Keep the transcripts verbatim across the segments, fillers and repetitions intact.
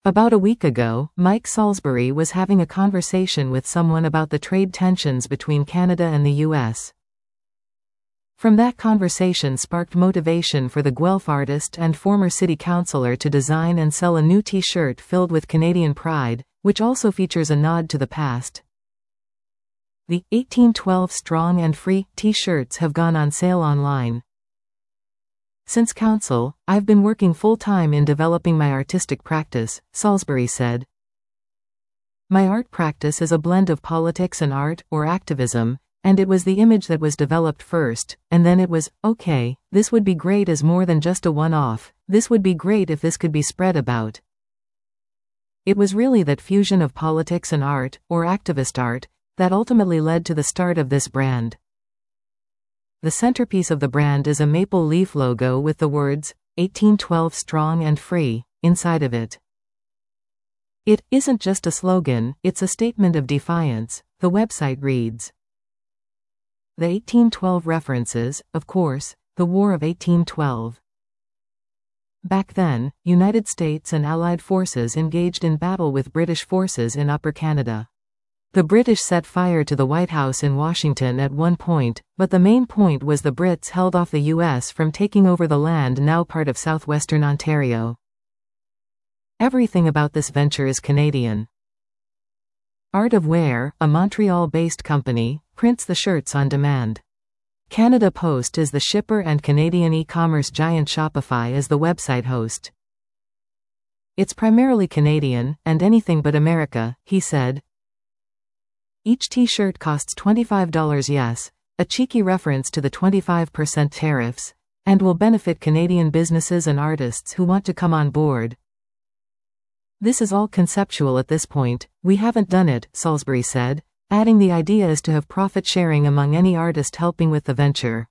About a week ago, Mike Salisbury was having a conversation with someone about the trade tensions between Canada and the U S. From that conversation sparked motivation for the Guelph artist and former city councillor to design and sell a new t-shirt filled with Canadian pride, which also features a nod to the past. The eighteen twelve Strong and Free t-shirts have gone on sale online. Since council, I've been working full-time in developing my artistic practice, Salisbury said. My art practice is a blend of politics and art, or activism, and it was the image that was developed first, and then it was, okay, this would be great as more than just a one-off, this would be great if this could be spread about. It was really that fusion of politics and art, or activist art, that ultimately led to the start of this brand. The centerpiece of the brand is a maple leaf logo with the words, eighteen twelve Strong and Free, inside of it. It isn't just a slogan, it's a statement of defiance, the website reads. The eighteen twelve references, of course, the War of eighteen twelve. Back then, United States and Allied forces engaged in battle with British forces in Upper Canada. The British set fire to the White House in Washington at one point, but the main point was the Brits held off the U S from taking over the land now part of southwestern Ontario. Everything about this venture is Canadian. Art of Wear, a Montreal-based company, prints the shirts on demand. Canada Post is the shipper and Canadian e-commerce giant Shopify is the website host. It's primarily Canadian, and anything but America, he said. Each t-shirt costs twenty-five dollars U S, a cheeky reference to the twenty-five percent tariffs, and will benefit Canadian businesses and artists who want to come on board. This is all conceptual at this point, we haven't done it, Salisbury said, adding the idea is to have profit sharing among any artist helping with the venture.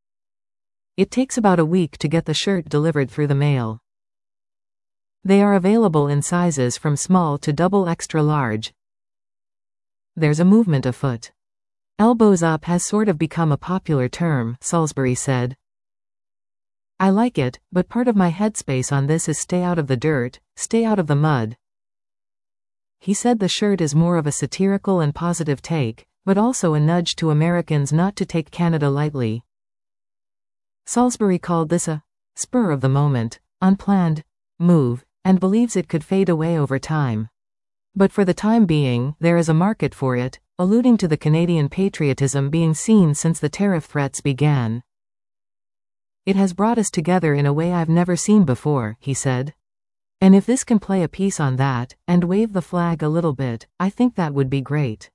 It takes about a week to get the shirt delivered through the mail. They are available in sizes from small to double extra large. There's a movement afoot. Elbows up has sort of become a popular term, Salisbury said. I like it, but part of my headspace on this is stay out of the dirt, stay out of the mud. He said the shirt is more of a satirical and positive take, but also a nudge to Americans not to take Canada lightly. Salisbury called this a spur of the moment, unplanned move, and believes it could fade away over time. But for the time being, there is a market for it, alluding to the Canadian patriotism being seen since the tariff threats began. It has brought us together in a way I've never seen before, he said. And if this can play a piece on that, and wave the flag a little bit, I think that would be great.